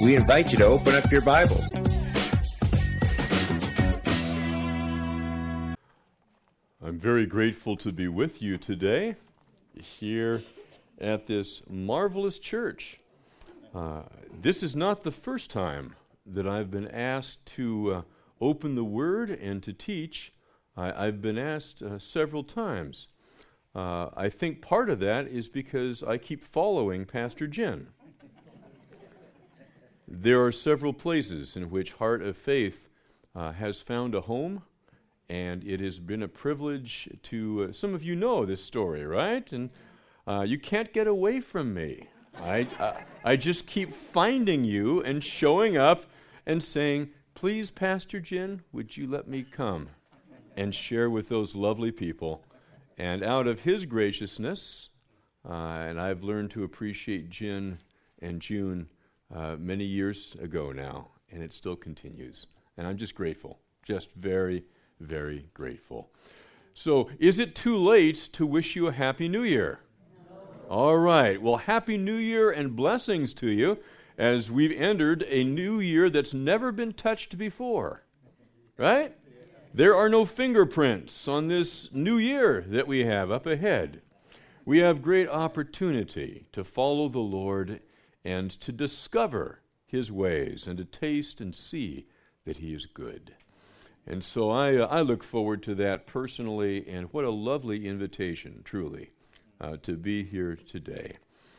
We invite you to open up your Bible. I'm very grateful to be with you today here at this marvelous church. This is not the first time that I've been asked to open the Word and to teach. I've been asked several times. I think part of that is because I keep following Pastor Jen. There are several places in which Heart of Faith has found a home, and it has been a privilege to, some of you know this story, right? And you can't get away from me. I just keep finding you and showing up and saying, please, Pastor Jen, would you let me come and share with those lovely people? And out of his graciousness, and I've learned to appreciate Jen and June many years ago now, and it still continues. And I'm just grateful, just very, very grateful. So, is it too late to wish you a Happy New Year? No. All right. Well, Happy New Year and blessings to you as we've entered a new year that's never been touched before. Right? There are no fingerprints on this new year that we have up ahead. We have great opportunity to follow the Lord and to discover His ways and to taste and see that He is good. And so I look forward to that personally, and what a lovely invitation, truly, to be here today.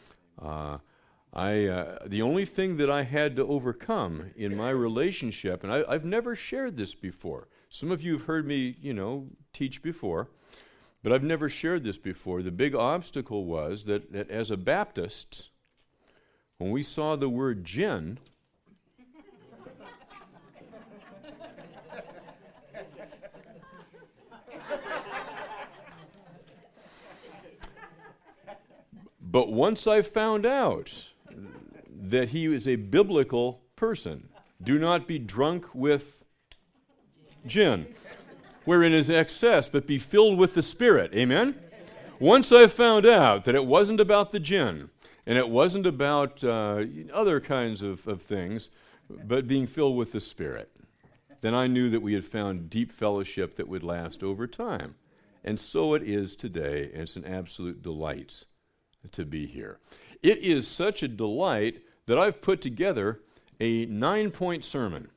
The only thing that I had to overcome in my relationship, and I've never shared this before. Some of you have heard me, teach before, but I've never shared this before. The big obstacle was that as a Baptist, when we saw the word Jen, but once I found out that he is a biblical person, do not be drunk with gin, wherein is excess, but be filled with the Spirit. Amen? Once I found out that it wasn't about the gin, and it wasn't about other kinds of things, but being filled with the Spirit, then I knew that we had found deep fellowship that would last over time. And so it is today, and it's an absolute delight to be here. It is such a delight that I've put together a 9-point sermon.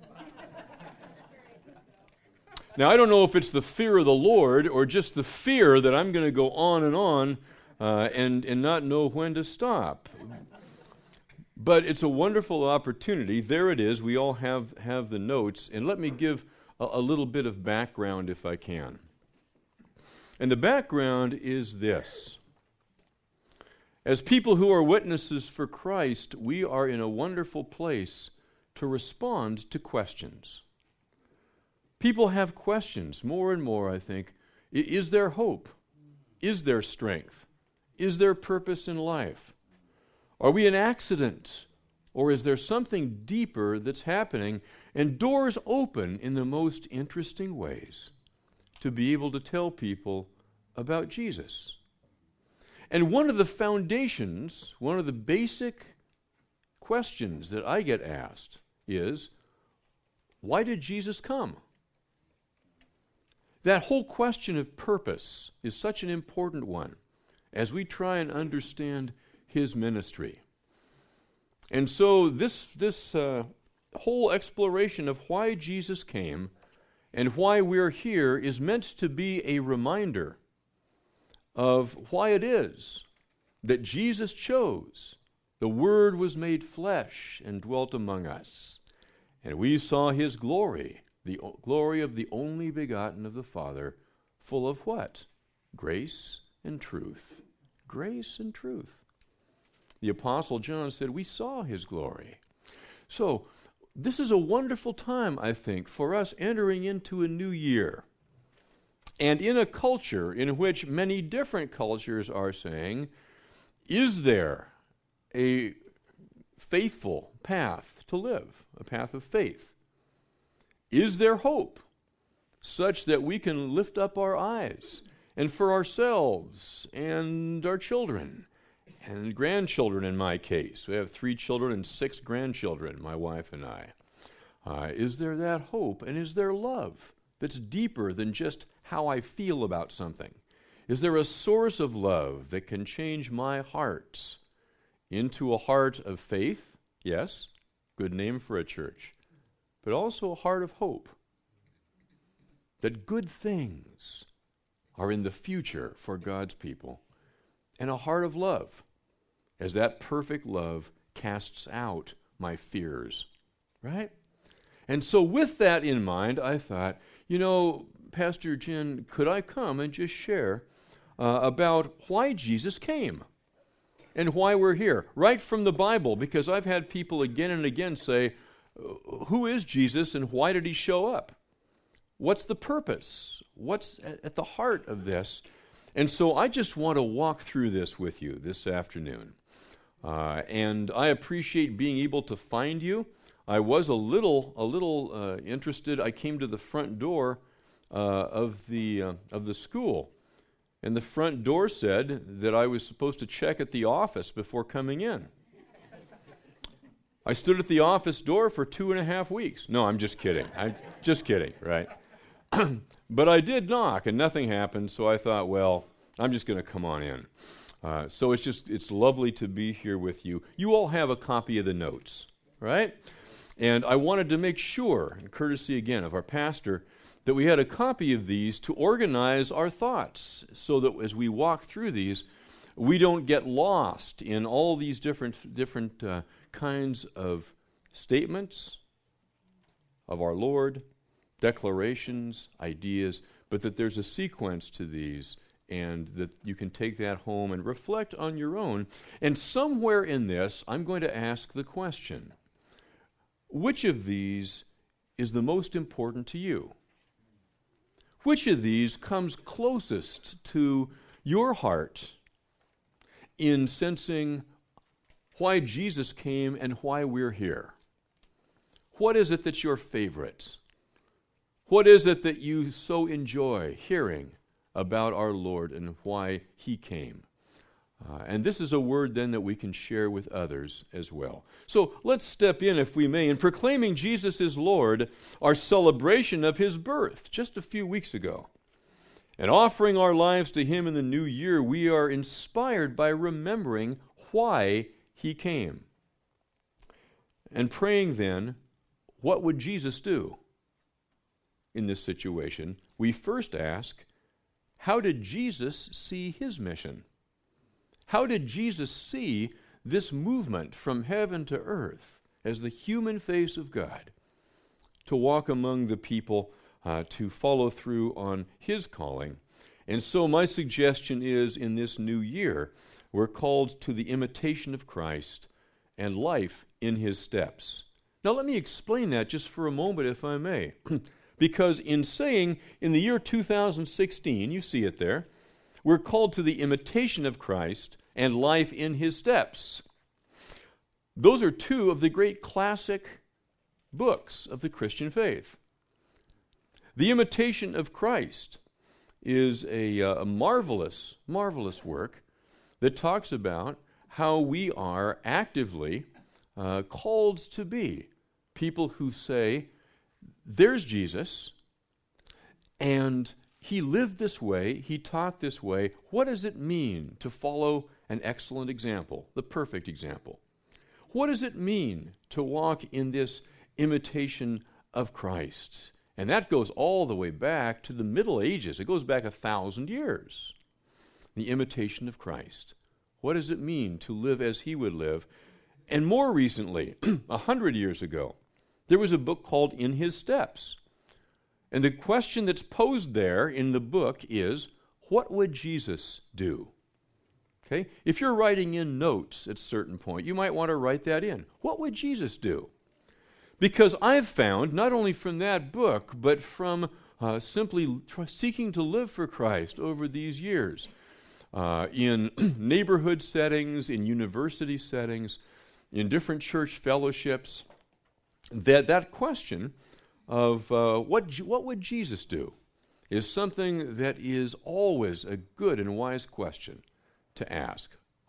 Now, I don't know if it's the fear of the Lord or just the fear that I'm going to go on and not know when to stop. But it's a wonderful opportunity. There it is. We all have the notes. And let me give a little bit of background if I can. And the background is this. As people who are witnesses for Christ, we are in a wonderful place to respond to questions. People have questions more and more, I think. Is there hope? Is there strength? Is there purpose in life? Are we an accident? Or is there something deeper that's happening? And doors open in the most interesting ways to be able to tell people about Jesus. And one of the foundations, one of the basic questions that I get asked is, why did Jesus come? That whole question of purpose is such an important one as we try and understand His ministry. And so this whole exploration of why Jesus came and why we're here is meant to be a reminder of why it is that Jesus chose. The Word was made flesh and dwelt among us, and we saw His glory, the glory of the only begotten of the Father, full of what? Grace and truth. Grace and truth. The Apostle John said, we saw His glory. So, this is a wonderful time, I think, for us entering into a new year. And in a culture in which many different cultures are saying, is there a faithful path to live, a path of faith? Is there hope such that we can lift up our eyes and for ourselves and our children and grandchildren in my case. We have 3 children and 6 grandchildren, my wife and I. Is there that hope, and is there love that's deeper than just how I feel about something? Is there a source of love that can change my heart into a heart of faith? Yes, good name for a church. But also a heart of hope. That good things are in the future for God's people. And a heart of love, as that perfect love casts out my fears. Right? And so with that in mind, I thought, Pastor Jin, could I come and just share about why Jesus came and why we're here, right from the Bible, because I've had people again and again say, who is Jesus and why did he show up? What's the purpose? What's at the heart of this? And so I just want to walk through this with you this afternoon. And I appreciate being able to find you. I was a little interested. I came to the front door of the school, and the front door said that I was supposed to check at the office before coming in. I stood at the office door for 2.5 weeks. No, I'm just kidding. I'm just kidding, right? But I did knock, and nothing happened, so I thought, well, I'm just going to come on in. So it's lovely to be here with you. You all have a copy of the notes, right? And I wanted to make sure, and courtesy again of our pastor, that we had a copy of these to organize our thoughts so that as we walk through these, we don't get lost in all these different kinds of statements of our Lord, declarations, ideas, but that there's a sequence to these and that you can take that home and reflect on your own. And somewhere in this, I'm going to ask the question, which of these is the most important to you? Which of these comes closest to your heart in sensing why Jesus came and why we're here? What is it that's your favorite? What is it that you so enjoy hearing about our Lord and why he came? And this is a word then that we can share with others as well. So let's step in, if we may, in proclaiming Jesus is Lord, our celebration of his birth just a few weeks ago. And offering our lives to him in the new year, we are inspired by remembering why he came. And praying then, what would Jesus do in this situation? We first ask, how did Jesus see his mission? How did Jesus see this movement from heaven to earth as the human face of God to walk among the people, to follow through on his calling? And so my suggestion is, in this new year, we're called to the imitation of Christ and life in his steps. Now let me explain that just for a moment, if I may. Because in saying, in the year 2016, you see it there, we're called to the imitation of Christ and life in his steps. Those are 2 of the great classic books of the Christian faith. The Imitation of Christ is a marvelous, marvelous work that talks about how we are actively called to be people who say, there's Jesus, and he lived this way, he taught this way. What does it mean to follow an excellent example, the perfect example? What does it mean to walk in this imitation of Christ? And that goes all the way back to the Middle Ages. It goes back 1,000 years. The imitation of Christ. What does it mean to live as he would live? And more recently, 100 years ago, there was a book called In His Steps. And the question that's posed there in the book is, what would Jesus do? Okay? If you're writing in notes at a certain point, you might want to write that in. What would Jesus do? Because I've found, not only from that book, but from simply seeking to live for Christ over these years, in neighborhood settings, in university settings, in different church fellowships, that question of what would Jesus do is something that is always a good and wise question to ask.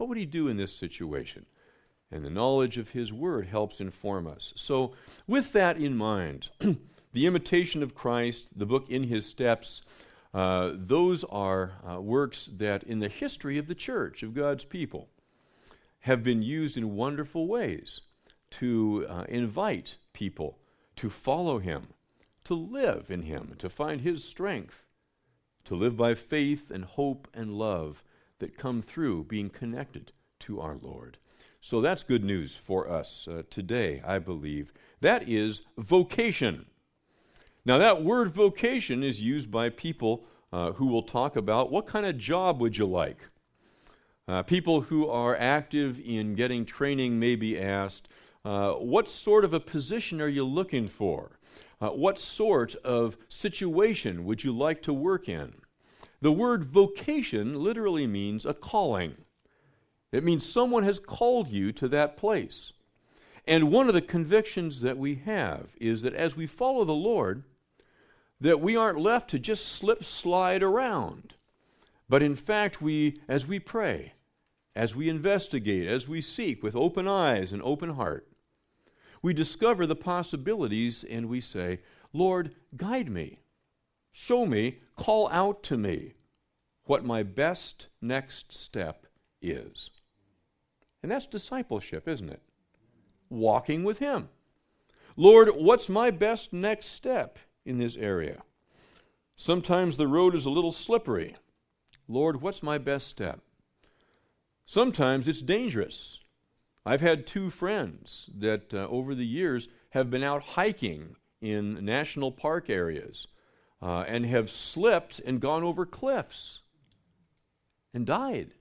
What would he do in this situation? And the knowledge of his word helps inform us. So with that in mind, the Imitation of Christ, the book In His Steps, those are works that in the history of the church, of God's people, have been used in wonderful ways to invite people to follow him, to live in him, to find his strength, to live by faith and hope and love that come through being connected to our Lord. So that's good news for us today, I believe. That is vocation. Now that word vocation is used by people who will talk about what kind of job would you like. People who are active in getting training may be asked, what sort of a position are you looking for? What sort of situation would you like to work in? The word vocation literally means a calling. It means someone has called you to that place. And one of the convictions that we have is that as we follow the Lord, that we aren't left to just slide around. But in fact, as we pray, as we investigate, as we seek with open eyes and open heart, we discover the possibilities and we say, Lord, guide me, show me, call out to me what my best next step is. And that's discipleship, isn't it? Walking with him. Lord, what's my best next step in this area? Sometimes the road is a little slippery. Lord, what's my best step? Sometimes it's dangerous. I've had two friends that over the years have been out hiking in national park areas and have slipped and gone over cliffs and died.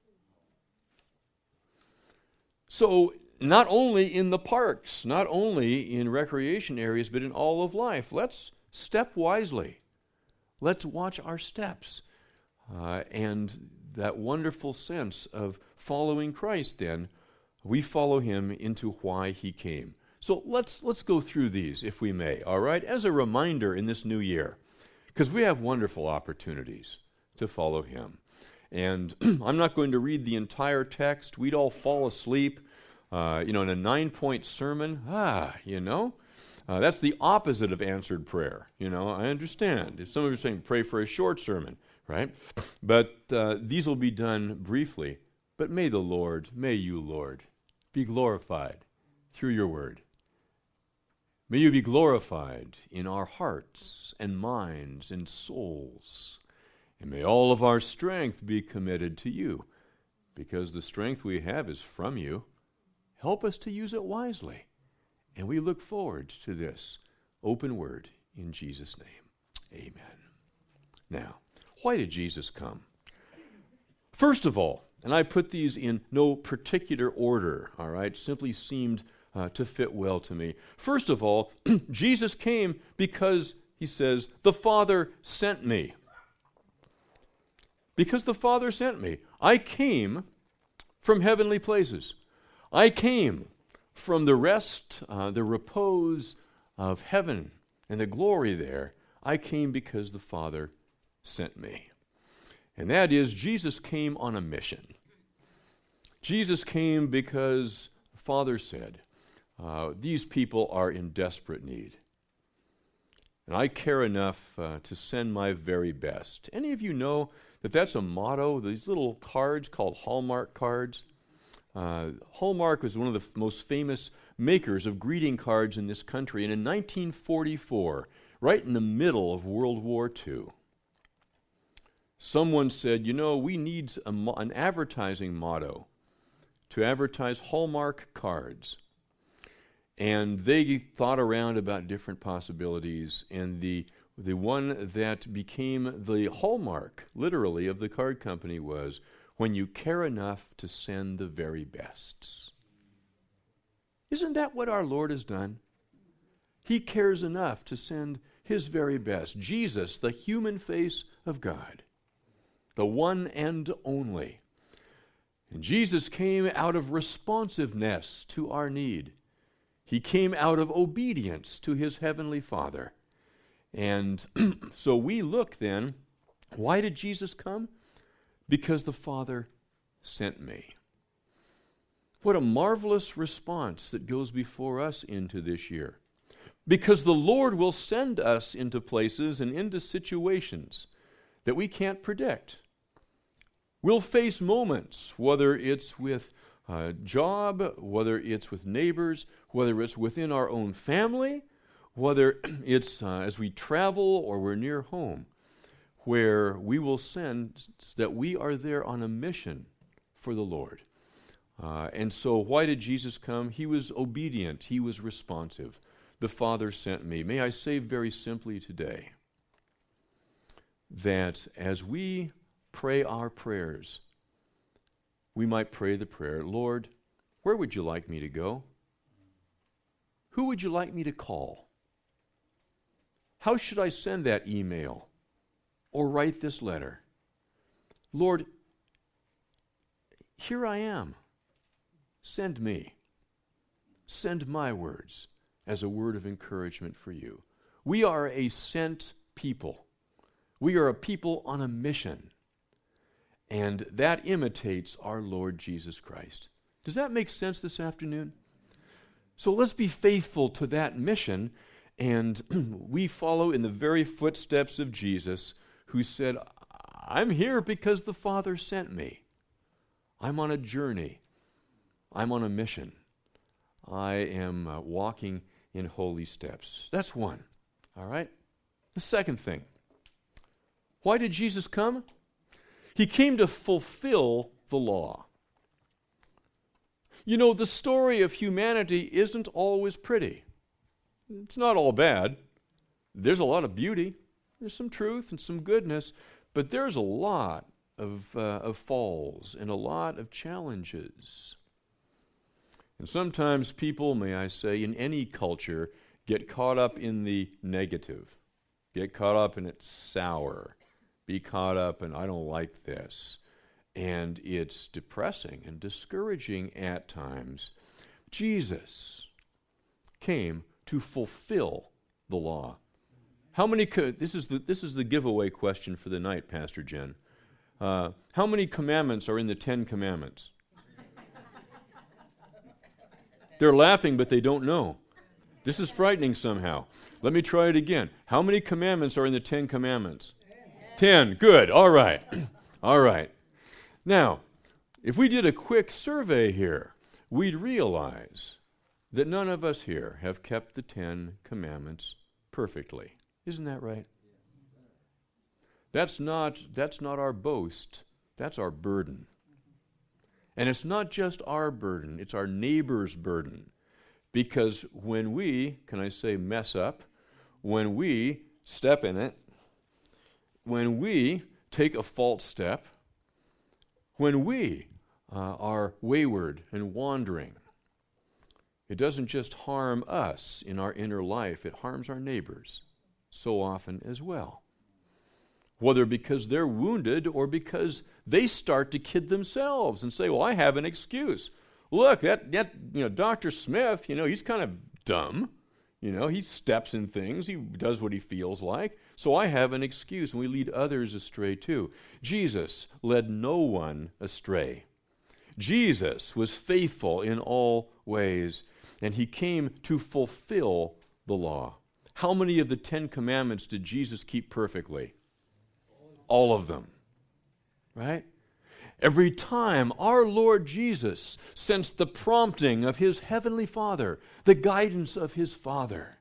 So not only in the parks, not only in recreation areas, but in all of life, let's step wisely. Let's watch our steps. And that wonderful sense of following Christ, then, we follow him into why he came. So let's go through these, if we may, all right, as a reminder in this new year, because we have wonderful opportunities to follow him. And I'm not going to read the entire text. We'd all fall asleep, in a 9-point sermon. That's the opposite of answered prayer. I understand. If some of you are saying pray for a short sermon, right? But these will be done briefly. But may you, Lord, be glorified through your word. May you be glorified in our hearts and minds and souls. And may all of our strength be committed to you, because the strength we have is from you. Help us to use it wisely. And we look forward to this open word in Jesus' name. Amen. Now, why did Jesus come? First of all, and I put these in no particular order, all right, simply seemed to fit well to me. First of all, Jesus came because, he says, the Father sent me. Because the Father sent me. I came from heavenly places. I came from the rest, the repose of heaven and the glory there. I came because the Father sent me. And that is, Jesus came on a mission. Jesus came because the Father said, these people are in desperate need. And I care enough to send my very best. Any of you know that that's a motto, these little cards called Hallmark cards? Hallmark was one of the most famous makers of greeting cards in this country. And in 1944, right in the middle of World War II, someone said, we need an advertising motto to advertise Hallmark cards. And they thought around about different possibilities, and the one that became the hallmark, literally, of the card company was, when you care enough to send the very bests. Isn't that what our Lord has done? He cares enough to send his very best. Jesus, the human face of God, the one and only. And Jesus came out of responsiveness to our need. He came out of obedience to his heavenly Father. And so we look then, why did Jesus come? Because the Father sent me. What a marvelous response that goes before us into this year. Because the Lord will send us into places and into situations that we can't predict. We'll face moments, whether it's with a job, whether it's with neighbors, whether it's within our own family, whether it's as we travel or we're near home, where we will sense that we are there on a mission for the Lord. And so why did Jesus come? He was obedient. He was responsive. The Father sent me. May I say very simply today that as we pray our prayers, we might pray the prayer, Lord, where would you like me to go? Who would you like me to call? How should I send that email or write this letter? Lord, here I am. Send me. Send my words as a word of encouragement for you. We are a sent people. We are a people on a mission. And that imitates our Lord Jesus Christ. Does that make sense this afternoon? So let's be faithful to that mission, and we follow in the very footsteps of Jesus, who said, I'm here because the Father sent me. I'm on a journey. I'm on a mission. I am walking in holy steps. That's one. All right? The second thing. Why did Jesus come? He came to fulfill the law. You know, the story of humanity isn't always pretty. It's not all bad. There's a lot of beauty. There's some truth and some goodness, but there's a lot of falls and a lot of challenges. And sometimes people, may I say, in any culture, get caught up in the negative, get caught up in it's sour, be caught up in I don't like this. And it's depressing and discouraging at times. Jesus came to fulfill the law. How many? This is the giveaway question for the night, Pastor Jen. How many commandments are in the 10 Commandments? They're laughing, but they don't know. This is frightening somehow. Let me try it again. How many commandments are in the 10 Commandments? 10. Good. All right. All right. Now, if we did a quick survey here, we'd realize that none of us here have kept the 10 Commandments perfectly. Isn't that right? That's not our boast. That's our burden. And it's not just our burden, it's our neighbor's burden. Because when we, can I say mess up, when we step in it, when we take a false step, when we are wayward and wandering, it doesn't just harm us in our inner life, it harms our neighbors so often as well. Whether because they're wounded or because they start to kid themselves and say, well, I have an excuse. Look, that Dr. Smith, he's kind of dumb. He steps in things. He does what he feels like. So I have an excuse, and we lead others astray too. Jesus led no one astray. Jesus was faithful in all ways, and he came to fulfill the law. How many of the 10 Commandments did Jesus keep perfectly? All of them. Right? Every time our Lord Jesus sensed the prompting of his heavenly Father, the guidance of his Father,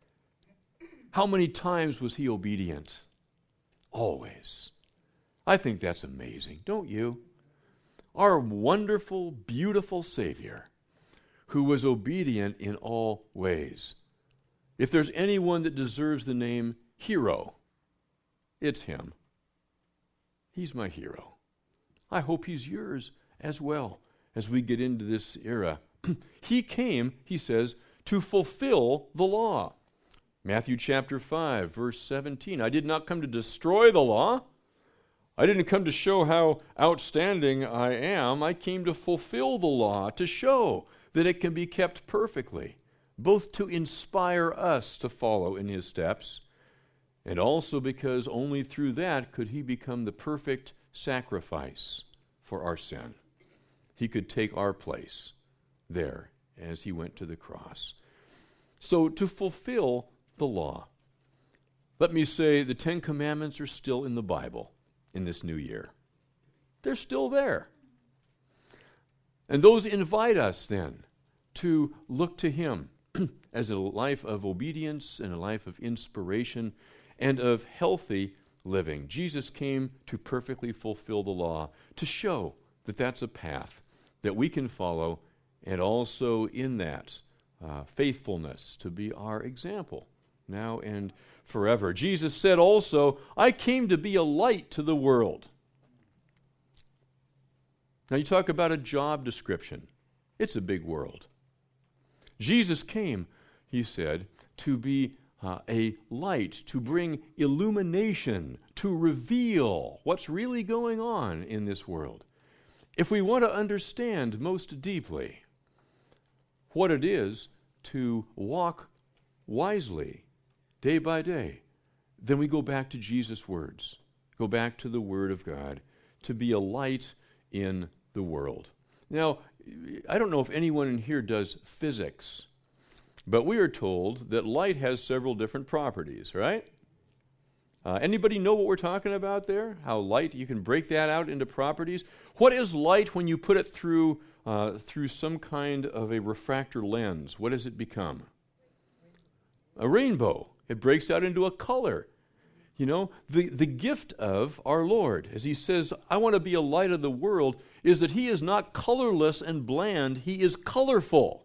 how many times was he obedient? Always. I think that's amazing, don't you? Our wonderful, beautiful Savior, who was obedient in all ways. If there's anyone that deserves the name hero, it's him. He's my hero. I hope he's yours as well as we get into this era. He came, he says, to fulfill the law. Matthew chapter 5, verse 17. I did not come to destroy the law. I didn't come to show how outstanding I am. I came to fulfill the law, to show that it can be kept perfectly, both to inspire us to follow in his steps, and also because only through that could he become the perfect sacrifice for our sin. He could take our place there as he went to the cross. So to fulfill the law, let me say the 10 Commandments are still in the Bible in this new year. They're still there. And those invite us then to look to him as a life of obedience and a life of inspiration and of healthy living. Jesus came to perfectly fulfill the law, to show that that's a path that we can follow, and also in that faithfulness to be our example now and forever. Jesus said also, I came to be a light to the world. Now you talk about a job description. It's a big world. Jesus came, he said, to be a light, to bring illumination, to reveal what's really going on in this world. If we want to understand most deeply what it is to walk wisely day by day, then we go back to Jesus' words, go back to the Word of God, to be a light in the world. Now, I don't know if anyone in here does physics, but we are told that light has several different properties, right? Anybody know what we're talking about there? How light, you can break that out into properties. What is light when you put it through some kind of a refractor lens? What does it become? A rainbow. It breaks out into a color. You know, the gift of our Lord, as he says, I want to be a light of the world, is that he is not colorless and bland, he is colorful.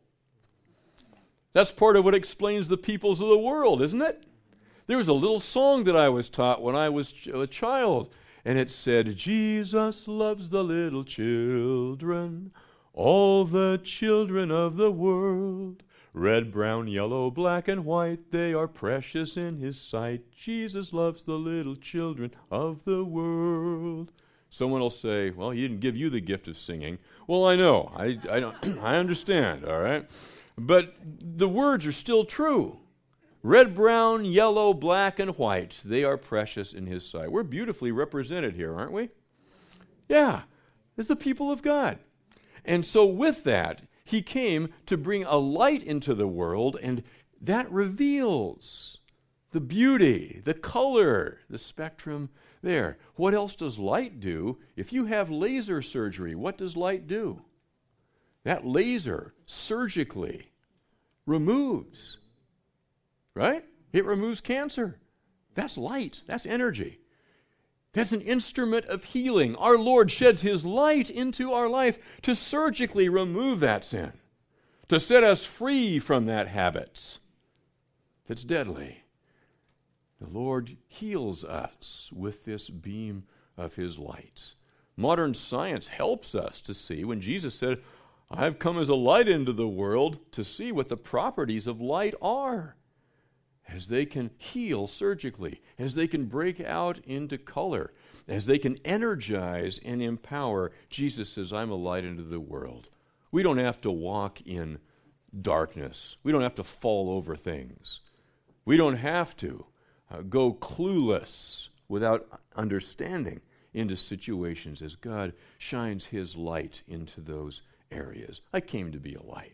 That's part of what explains the peoples of the world, isn't it? There was a little song that I was taught when I was a child, and it said, Jesus loves the little children, all the children of the world. Red, brown, yellow, black, and white, they are precious in his sight. Jesus loves the little children of the world. Someone will say, well, he didn't give you the gift of singing. Well, I know. I don't, I understand, all right? But the words are still true. Red, brown, yellow, black, and white, they are precious in his sight. We're beautifully represented here, aren't we? Yeah, it's the people of God. And so with that, he came to bring a light into the world, and that reveals the beauty, the color, the spectrum there. What else does light do? If you have laser surgery, what does light do? That laser surgically removes, right? It removes cancer. That's light. That's energy. That's an instrument of healing. Our Lord sheds his light into our life to surgically remove that sin, to set us free from that habit that's deadly. The Lord heals us with this beam of his light. Modern science helps us to see when Jesus said, I've come as a light into the world, to see what the properties of light are. As they can heal surgically, as they can break out into color, as they can energize and empower. Jesus says, I'm a light into the world. We don't have to walk in darkness. We don't have to fall over things. We don't have to go clueless without understanding into situations as God shines his light into those areas. I came to be a light.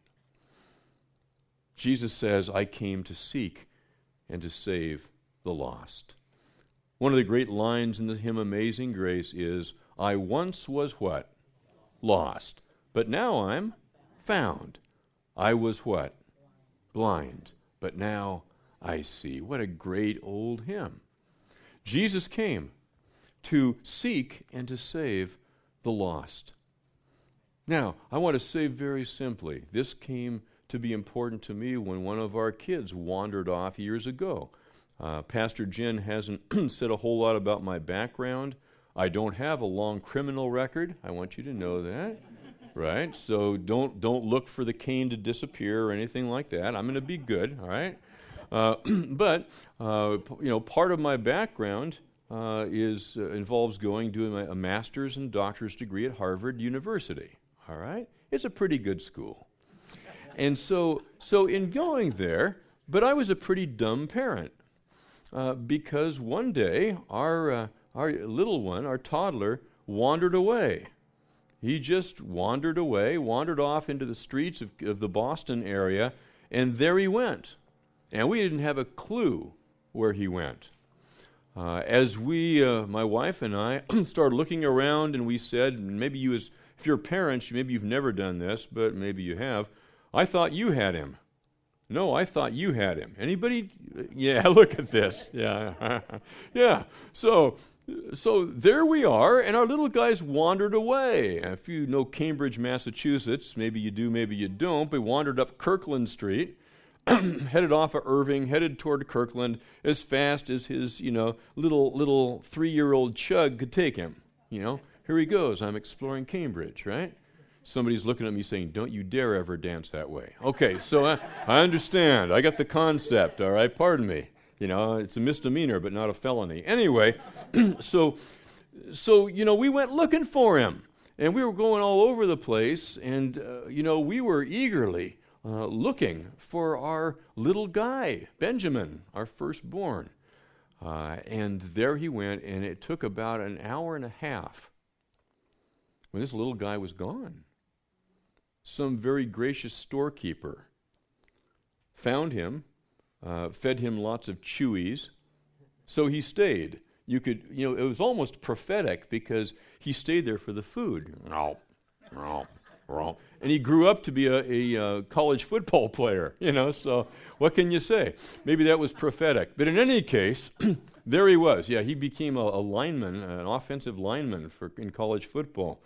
Jesus says, I came to seek and to save the lost. One of the great lines in the hymn Amazing Grace is, I once was what? Lost. But now I'm found. I was what? Blind. But now I see. What a great old hymn. Jesus came to seek and to save the lost. Now, I want to say very simply, this came to be important to me when one of our kids wandered off years ago. Pastor Jen hasn't said a whole lot about my background. I don't have a long criminal record. I want you to know that, right? So don't look for the cane to disappear or anything like that. I'm going to be good, all right? But part of my background involves doing a master's and doctor's degree at Harvard University. All right, it's a pretty good school, and so in going there, but I was a pretty dumb parent because one day our little one, our toddler, wandered away, He just wandered away, wandered off into the streets of the Boston area, and there he went. And we didn't have a clue where he went. As we, my wife and I, started looking around, and we said, maybe you as, if you're parents, maybe you've never done this, but maybe you have, I thought you had him. No, I thought you had him. Anybody? Yeah, look at this. Yeah. Yeah. So there we are, and our little guys wandered away. If you know Cambridge, Massachusetts, maybe you do, maybe you don't, but wandered up Kirkland Street, headed off of Irving, headed toward Kirkland as fast as his, little 3-year-old chug could take him. Here he goes. I'm exploring Cambridge, right? Somebody's looking at me saying, don't you dare ever dance that way. Okay, so I understand. I got the concept, all right? Pardon me. It's a misdemeanor, but not a felony. Anyway, so we went looking for him. And we were going all over the place, and, we were eagerly looking for our little guy, Benjamin, our firstborn. And there he went, and it took about an hour and a half when this little guy was gone. Some very gracious storekeeper found him, fed him lots of Chewies, so he stayed. It was almost prophetic because he stayed there for the food. And he grew up to be a college football player, so what can you say? Maybe that was prophetic. But in any case, there he was. Yeah, he became a lineman, an offensive lineman in college football.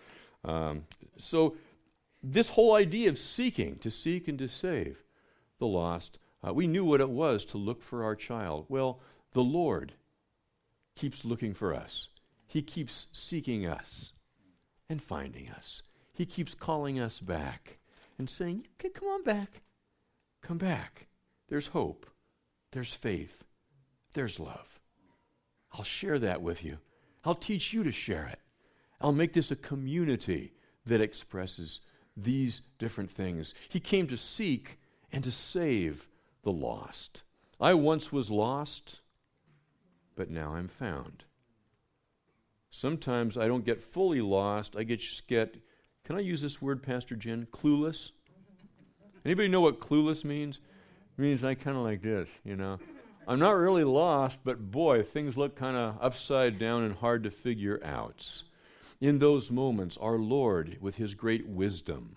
So this whole idea of seeking, to seek and to save the lost, we knew what it was to look for our child. Well, the Lord keeps looking for us. He keeps seeking us and finding us. He keeps calling us back and saying, come on back. Come back. There's hope. There's faith. There's love. I'll share that with you. I'll teach you to share it. I'll make this a community that expresses these different things. He came to seek and to save the lost. I once was lost, but now I'm found. Sometimes I don't get fully lost. I just get, can I use this word, Pastor Jen? Clueless? Anybody know what clueless means? It means I kind of like this, I'm not really lost, but boy, things look kind of upside down and hard to figure out. In those moments, our Lord, with his great wisdom,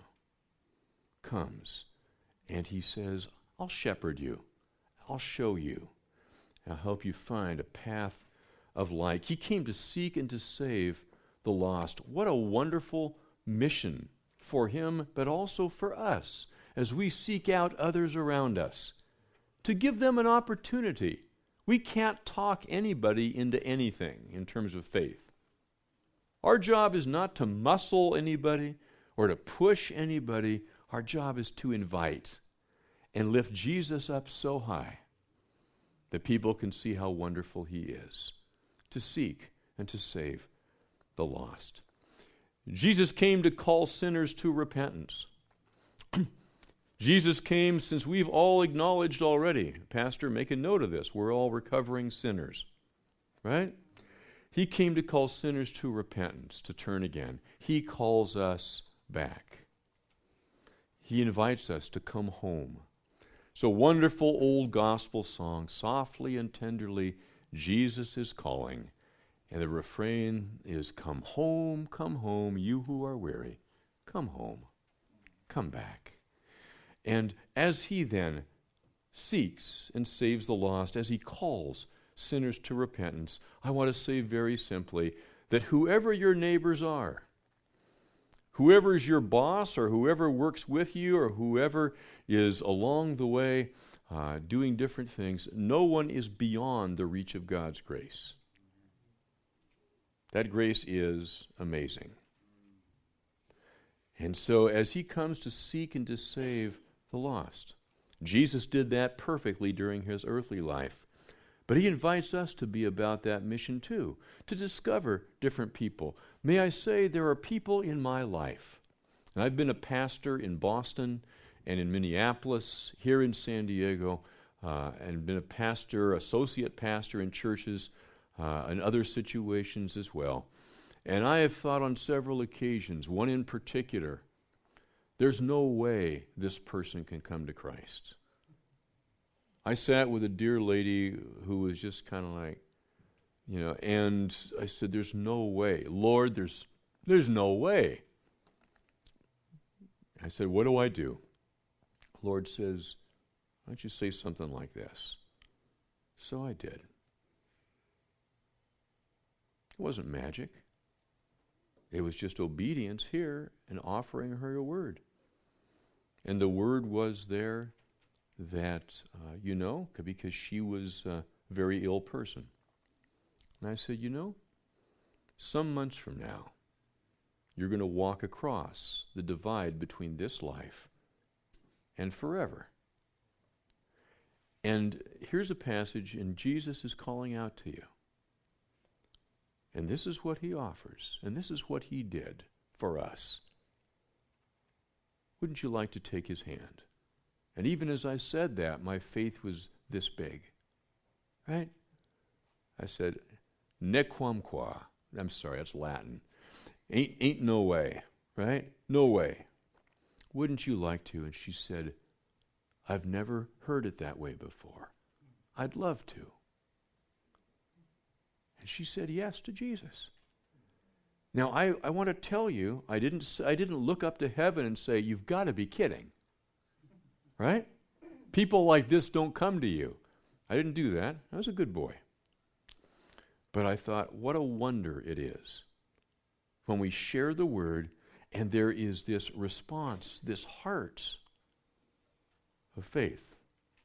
comes and he says, I'll shepherd you. I'll show you. I'll help you find a path of light. He came to seek and to save the lost. What a wonderful mission for him, but also for us as we seek out others around us, to give them an opportunity. We can't talk anybody into anything in terms of faith. Our job is not to muscle anybody or to push anybody. Our job is to invite and lift Jesus up so high that people can see how wonderful he is, to seek and to save the lost. Jesus came to call sinners to repentance. Jesus came, since we've all acknowledged already, Pastor, make a note of this, we're all recovering sinners, right? He came to call sinners to repentance, to turn again. He calls us back. He invites us to come home. So wonderful old gospel song, softly and tenderly, Jesus is calling. And the refrain is, come home, you who are weary. Come home, come back. And as he then seeks and saves the lost, as he calls sinners to repentance, I want to say very simply that whoever your neighbors are, whoever is your boss or whoever works with you or whoever is along the way doing different things, no one is beyond the reach of God's grace. That grace is amazing. And so as he comes to seek and to save the lost, Jesus did that perfectly during his earthly life. But he invites us to be about that mission too, to discover different people. May I say, there are people in my life, and I've been a pastor in Boston and in Minneapolis, here in San Diego, and been a pastor, associate pastor in churches, and other situations as well. And I have thought on several occasions, one in particular, there's no way this person can come to Christ. I sat with a dear lady who was just kind of like, and I said, there's no way. Lord, there's no way. I said, what do I do? The Lord says, why don't you say something like this? So I did. It wasn't magic. It was just obedience here and offering her a word. And the word was there that, because she was a very ill person. And I said, some months from now, you're going to walk across the divide between this life and forever. And here's a passage, and Jesus is calling out to you. And this is what he offers, and this is what he did for us. Wouldn't you like to take his hand? And even as I said that, my faith was this big. Right? I said, nequamqua. I'm sorry, that's Latin. Ain't no way. Right? No way. Wouldn't you like to? And she said, I've never heard it that way before. I'd love to. And she said yes to Jesus. Now, I want to tell you, I didn't look up to heaven and say, you've got to be kidding. Right? People like this don't come to you. I didn't do that. I was a good boy. But I thought, what a wonder it is when we share the word and there is this response, this heart of faith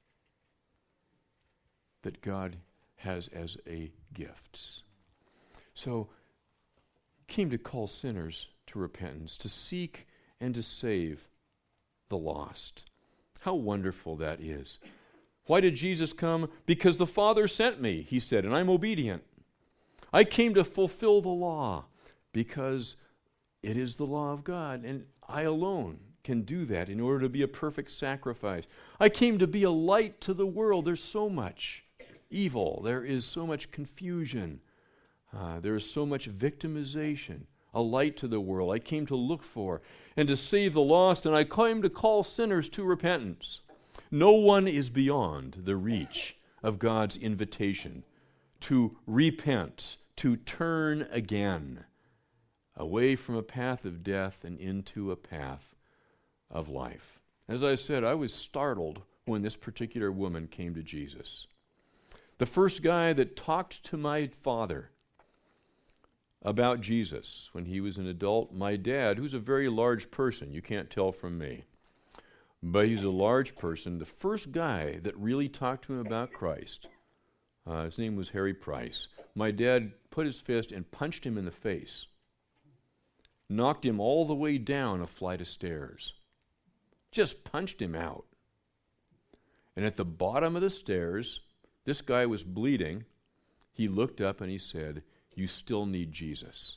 that God has as a gift. So, came to call sinners to repentance, to seek and to save the lost. How wonderful that is. Why did Jesus come? Because the Father sent me, he said, and I'm obedient. I came to fulfill the law because it is the law of God, and I alone can do that in order to be a perfect sacrifice. I came to be a light to the world. There's so much evil. There is so much confusion. There is so much victimization. A light to the world. I came to look for and to save the lost, and I came to call sinners to repentance. No one is beyond the reach of God's invitation to repent, to turn again, away from a path of death and into a path of life. As I said, I was startled when this particular woman came to Jesus. The first guy that talked to my father about Jesus when he was an adult, my dad, who's a very large person, you can't tell from me, but he's a large person. The first guy that really talked to him about Christ, his name was Harry Price. My dad put his fist and punched him in the face, knocked him all the way down a flight of stairs, just punched him out. And at the bottom of the stairs, this guy was bleeding. He looked up and he said, "You still need Jesus."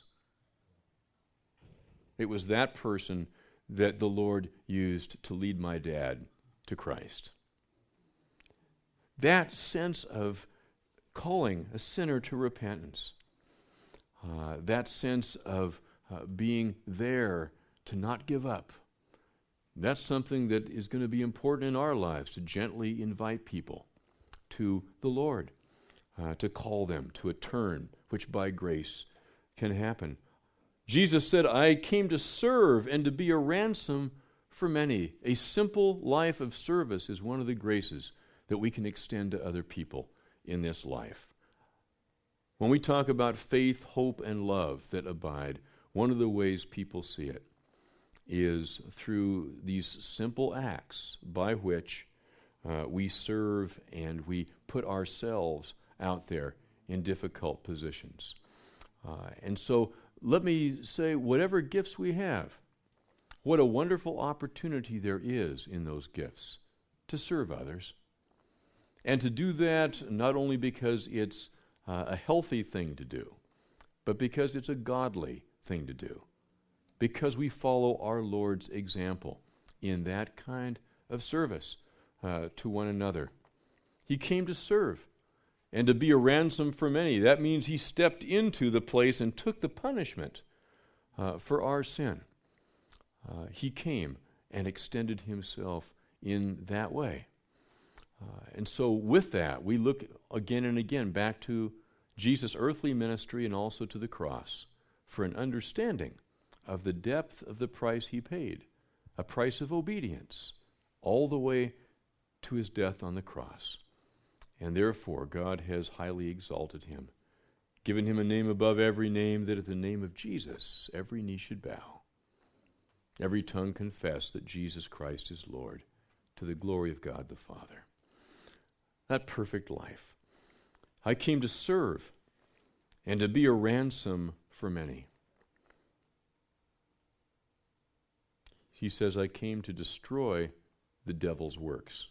It was that person that the Lord used to lead my dad to Christ. That sense of calling a sinner to repentance, that sense of being there to not give up, that's something that is going to be important in our lives, to gently invite people to the Lord, to call them to a turn, which by grace can happen. Jesus said, "I came to serve and to be a ransom for many." A simple life of service is one of the graces that we can extend to other people in this life. When we talk about faith, hope, and love that abide, one of the ways people see it is through these simple acts by which we serve and we put ourselves out there in difficult positions. And so let me say, whatever gifts we have, what a wonderful opportunity there is in those gifts to serve others. And to do that not only because it's a healthy thing to do, but because it's a godly thing to do. Because we follow our Lord's example in that kind of service to one another. He came to serve and to be a ransom for many. That means he stepped into the place and took the punishment for our sin. He came and extended himself in that way. And so with that, we look again and again back to Jesus' earthly ministry and also to the cross for an understanding of the depth of the price he paid, a price of obedience, all the way to his death on the cross. And therefore, God has highly exalted him, given him a name above every name, that at the name of Jesus every knee should bow, every tongue confess that Jesus Christ is Lord, to the glory of God the Father. That perfect life. I came to serve and to be a ransom for many. He says, I came to destroy the devil's works.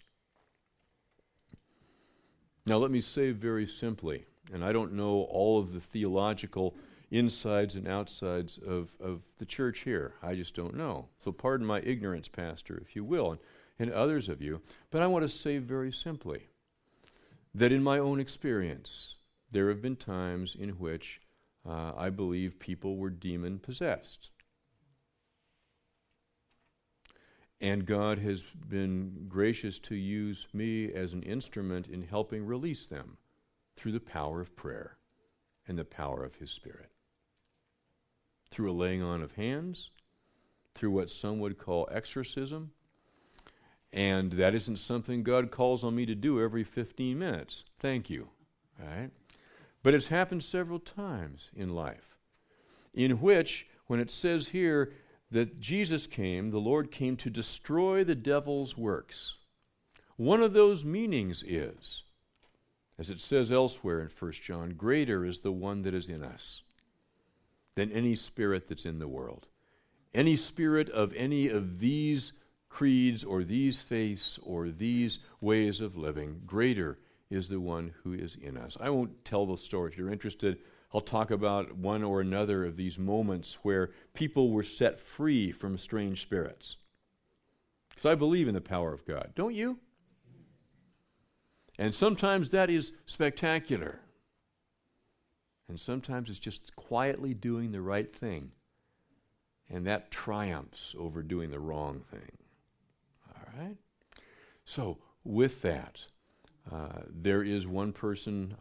Now let me say very simply, and I don't know all of the theological insides and outsides of the church here. I just don't know. So pardon my ignorance, Pastor, if you will, and others of you. But I want to say very simply that in my own experience, there have been times in which I believe people were demon-possessed. And God has been gracious to use me as an instrument in helping release them through the power of prayer and the power of His Spirit. Through a laying on of hands, through what some would call exorcism. And that isn't something God calls on me to do every 15 minutes. Thank you. All right? But it's happened several times in life, in which, when it says here that Jesus came, the Lord came to destroy the devil's works, one of those meanings is, as it says elsewhere in 1 John, greater is the one that is in us than any spirit that's in the world. Any spirit of any of these creeds or these faiths or these ways of living, greater is the one who is in us. I won't tell the story. If you're interested, I'll talk about one or another of these moments where people were set free from strange spirits. Because I believe in the power of God. Don't you? And sometimes that is spectacular. And sometimes it's just quietly doing the right thing. And that triumphs over doing the wrong thing. All right? So, with that, there is one person,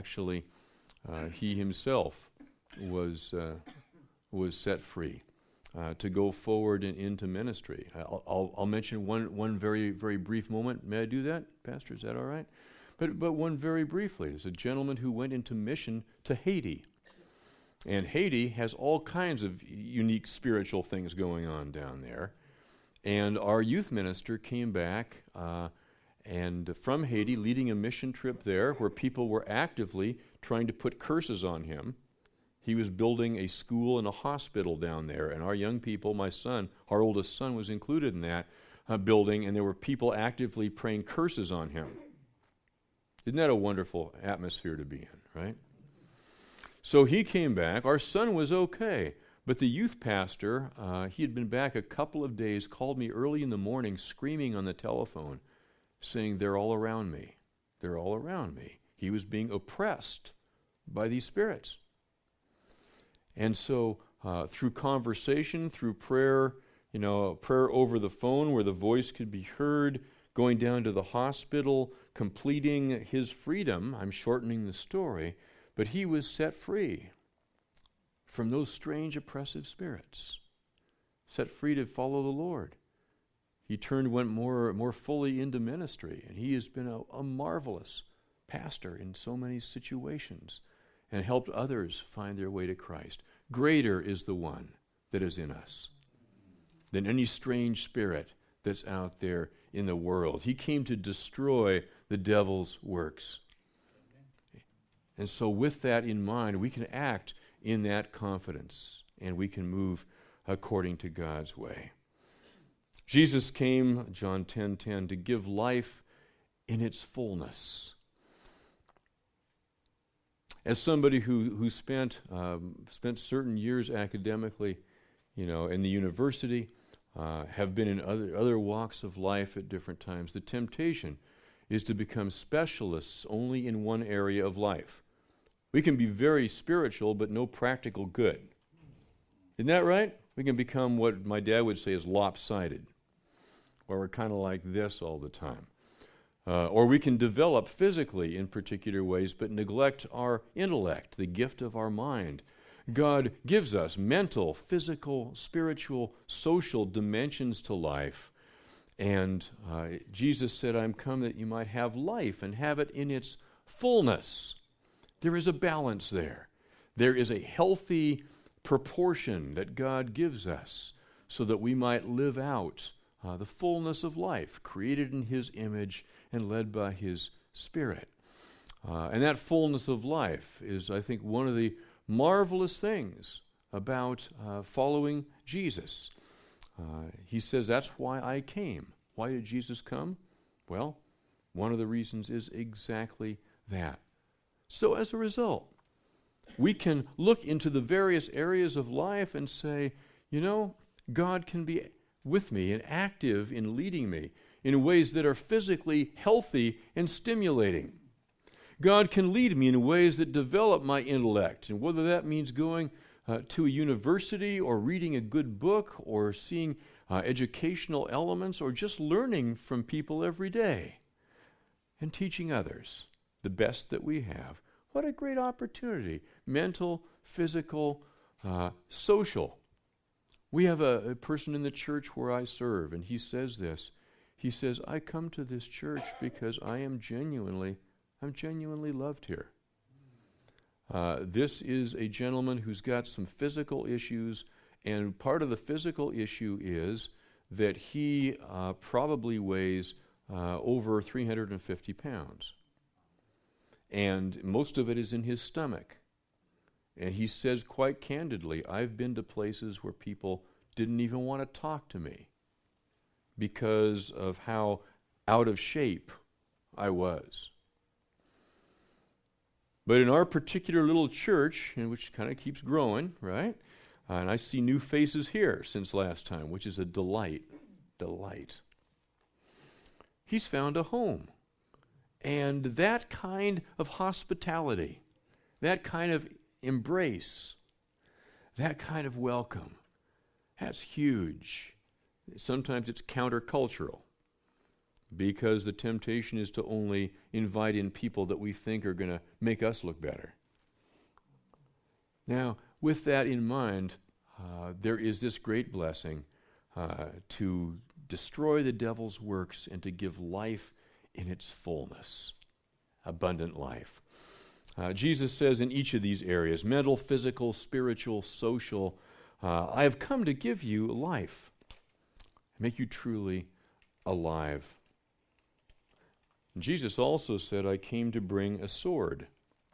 he himself was set free to go forward into ministry. I'll mention one very, very brief moment. May I do that, Pastor? Is that all right? But one very briefly. There's a gentleman who went into mission to Haiti. And Haiti has all kinds of unique spiritual things going on down there. And our youth minister came back and from Haiti, leading a mission trip there where people were actively trying to put curses on him. He was building a school and a hospital down there, and our young people, my son, our oldest son, was included in that building, and there were people actively praying curses on him. Isn't that a wonderful atmosphere to be in, right? So he came back. Our son was okay, but the youth pastor, he had been back a couple of days, called me early in the morning screaming on the telephone, saying, they're all around me. They're all around me. He was being oppressed by these spirits. And so through conversation, through prayer, prayer over the phone where the voice could be heard, going down to the hospital, completing his freedom, I'm shortening the story, but he was set free from those strange oppressive spirits, set free to follow the Lord. He went more fully into ministry, and he has been a marvelous pastor in so many situations and helped others find their way to Christ. Greater is the one that is in us than any strange spirit that's out there in the world. He came to destroy the devil's works. And so with that in mind, we can act in that confidence, and we can move according to God's way. Jesus came, John 10:10, to give life in its fullness. As somebody who spent certain years academically, in the university, have been in other walks of life at different times, the temptation is to become specialists only in one area of life. We can be very spiritual, but no practical good. Isn't that right? We can become what my dad would say is lopsided, where we're kind of like this all the time. Or we can develop physically in particular ways, but neglect our intellect, the gift of our mind. God gives us mental, physical, spiritual, social dimensions to life. And Jesus said, I'm come that you might have life and have it in its fullness. There is a balance there. There is a healthy proportion that God gives us so that we might live out the fullness of life, created in His image and led by His Spirit. And that fullness of life is, I think, one of the marvelous things about following Jesus. He says, that's why I came. Why did Jesus come? Well, one of the reasons is exactly that. So as a result, we can look into the various areas of life and say, you know, God can be with me and active in leading me in ways that are physically healthy and stimulating. God can lead me in ways that develop my intellect, and whether that means going to a university or reading a good book or seeing educational elements or just learning from people every day and teaching others the best that we have. What a great opportunity. Mental, physical, social. We have a person in the church where I serve, and he says this. He says, I come to this church because I'm genuinely loved here. This is a gentleman who's got some physical issues, and part of the physical issue is that he probably weighs over 350 pounds. And most of it is in his stomach. And he says quite candidly, I've been to places where people didn't even want to talk to me because of how out of shape I was. But in our particular little church, which kind of keeps growing, right? And I see new faces here since last time, which is a delight. He's found a home. And that kind of hospitality, that kind of embrace, that kind of welcome, that's huge. Sometimes it's countercultural because the temptation is to only invite in people that we think are going to make us look better. Now, with that in mind, there is this great blessing to destroy the devil's works and to give life in its fullness, abundant life. Jesus says in each of these areas, mental, physical, spiritual, social, I have come to give you life, make you truly alive. Jesus also said, I came to bring a sword.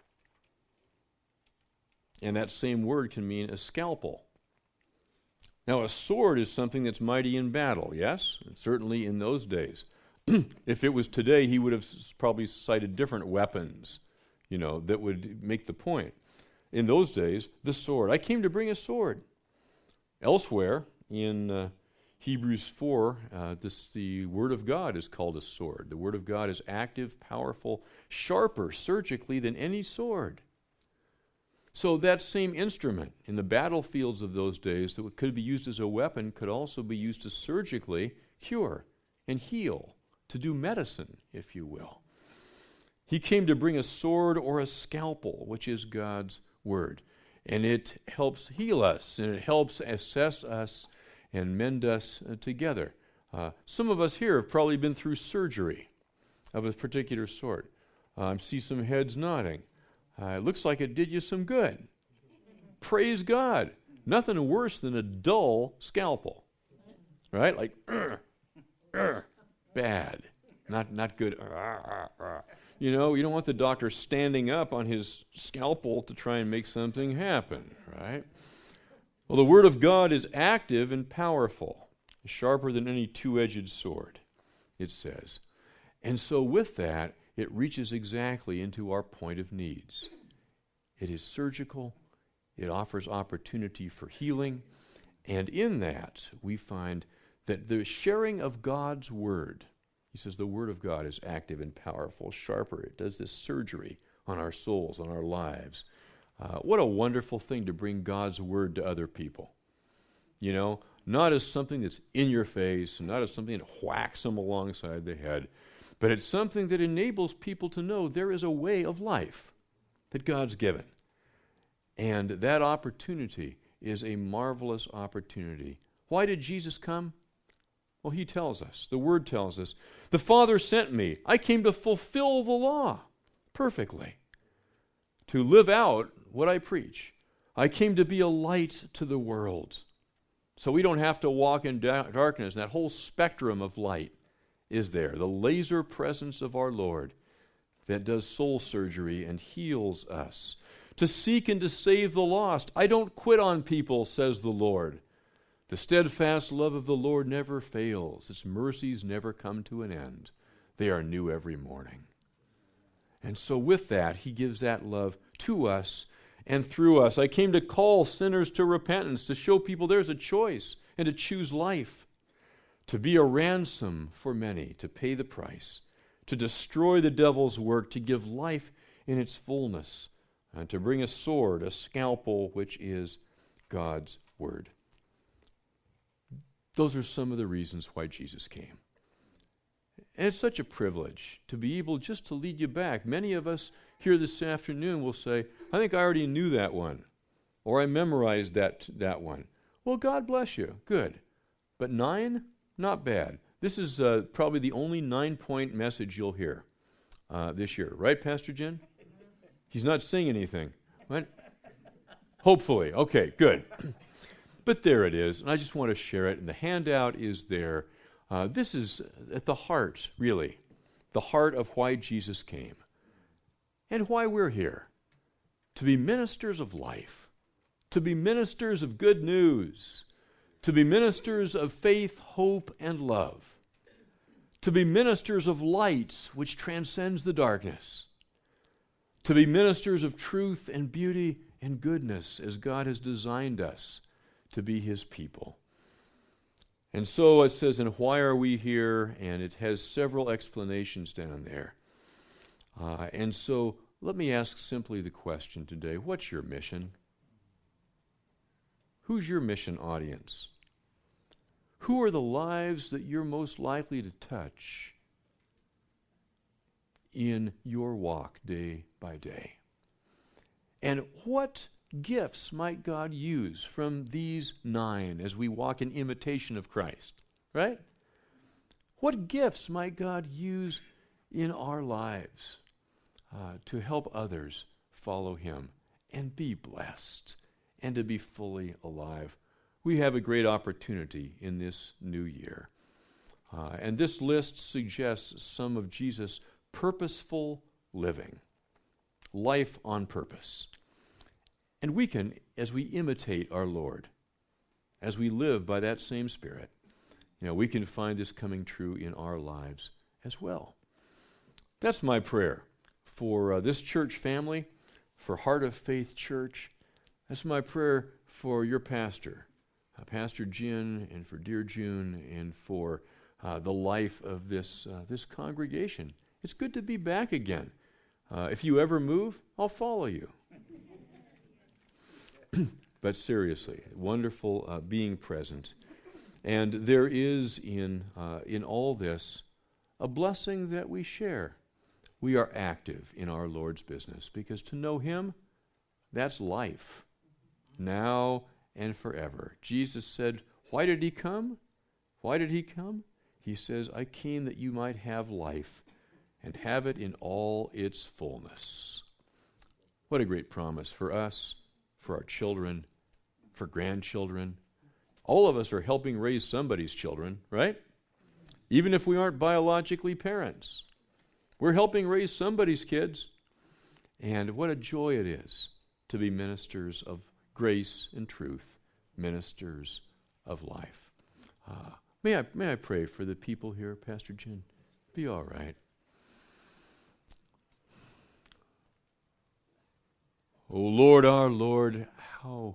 And that same word can mean a scalpel. Now, a sword is something that's mighty in battle, yes? Certainly in those days. If it was today, he would have probably cited different weapons, that would make the point. In those days, the sword. I came to bring a sword. Elsewhere, in Hebrews 4, the Word of God is called a sword. The Word of God is active, powerful, sharper surgically than any sword. So that same instrument in the battlefields of those days that could be used as a weapon could also be used to surgically cure and heal, to do medicine, if you will. He came to bring a sword or a scalpel, which is God's Word. And it helps heal us, and it helps assess us and mend us together. Some of us here have probably been through surgery of a particular sort. I see some heads nodding. It looks like it did you some good. Praise God. Nothing worse than a dull scalpel. Right? Like, bad. Not good. You don't want the doctor standing up on his scalpel to try and make something happen, right? Well, the Word of God is active and powerful, sharper than any two-edged sword, it says. And so with that, it reaches exactly into our point of needs. It is surgical. It offers opportunity for healing. And in that, we find that the sharing of God's Word He says the Word of God is active and powerful, sharper. It does this surgery on our souls, on our lives. What a wonderful thing to bring God's Word to other people. You know, not as something that's in your face, and not as something that whacks them alongside the head, but it's something that enables people to know there is a way of life that God's given. And that opportunity is a marvelous opportunity. Why did Jesus come? Well, he tells us, the Word tells us, the Father sent me. I came to fulfill the law perfectly, to live out what I preach. I came to be a light to the world. So we don't have to walk in darkness. That whole spectrum of light is there. The laser presence of our Lord that does soul surgery and heals us. To seek and to save the lost. I don't quit on people, says the Lord. The steadfast love of the Lord never fails. Its mercies never come to an end. They are new every morning. And so with that, he gives that love to us and through us. I came to call sinners to repentance, to show people there's a choice and to choose life, to be a ransom for many, to pay the price, to destroy the devil's work, to give life in its fullness, and to bring a sword, a scalpel, which is God's Word. Those are some of the reasons why Jesus came. And it's such a privilege to be able just to lead you back. Many of us here this afternoon will say, I think I already knew that one, or I memorized that one. Well, God bless you. Good. But 9? Not bad. This is probably the only 9-point message you'll hear this year. Right, Pastor Jen? He's not saying anything. What? Hopefully. Okay, good. But there it is, and I just want to share it, and the handout is there. This is at the heart, really, the heart of why Jesus came and why we're here. To be ministers of life, to be ministers of good news, to be ministers of faith, hope, and love, to be ministers of light which transcends the darkness, to be ministers of truth and beauty and goodness as God has designed us to be his people. And so it says, and why are we here? And it has several explanations down there. And so let me ask simply the question today, what's your mission? Who's your mission audience? Who are the lives that you're most likely to touch in your walk day by day? And what gifts might God use from these 9 as we walk in imitation of Christ, right? What gifts might God use in our lives to help others follow him and be blessed and to be fully alive? We have a great opportunity in this new year. And this list suggests some of Jesus' purposeful living, life on purpose. And we can, as we imitate our Lord, as we live by that same Spirit, we can find this coming true in our lives as well. That's my prayer for this church family, for Heart of Faith Church. That's my prayer for your pastor, Pastor Jin, and for dear June, and for the life of this congregation. It's good to be back again. If you ever move, I'll follow you. But seriously, wonderful being present. And there is in all this a blessing that we share. We are active in our Lord's business because to know him, that's life, now and forever. Jesus said, why did he come? Why did he come? He says, I came that you might have life and have it in all its fullness. What a great promise for us, for our children, for grandchildren. All of us are helping raise somebody's children, right? Even if we aren't biologically parents. We're helping raise somebody's kids. And what a joy it is to be ministers of grace and truth, ministers of life. May I pray for the people here, Pastor Jin? Be all right. O Lord, our Lord, how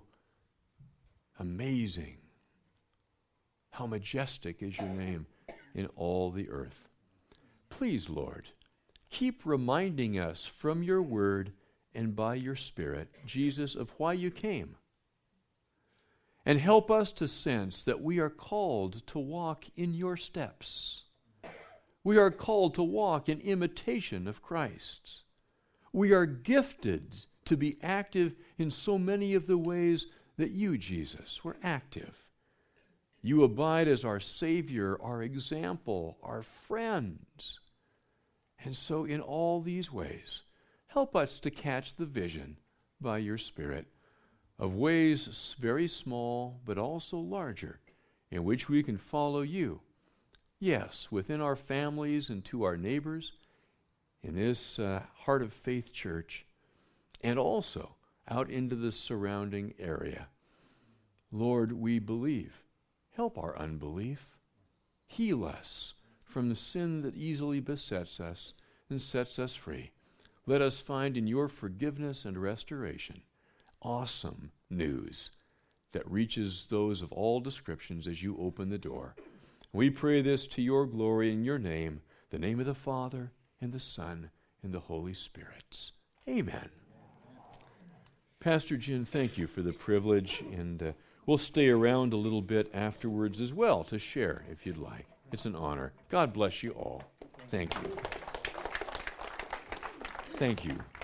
amazing, how majestic is your name in all the earth. Please, Lord, keep reminding us from your word and by your Spirit, Jesus, of why you came. And help us to sense that we are called to walk in your steps. We are called to walk in imitation of Christ. We are gifted to be active in so many of the ways that you, Jesus, were active. You abide as our Savior, our example, our friend. And so in all these ways, help us to catch the vision by your Spirit of ways very small but also larger in which we can follow you. Yes, within our families and to our neighbors, in this Heart of Faith church, and also out into the surrounding area. Lord, we believe. Help our unbelief. Heal us from the sin that easily besets us and sets us free. Let us find in your forgiveness and restoration awesome news that reaches those of all descriptions as you open the door. We pray this to your glory in your name, the name of the Father and the Son and the Holy Spirit. Amen. Pastor Jin, thank you for the privilege, and we'll stay around a little bit afterwards as well to share if you'd like. It's an honor. God bless you all. Thank you. Thank you.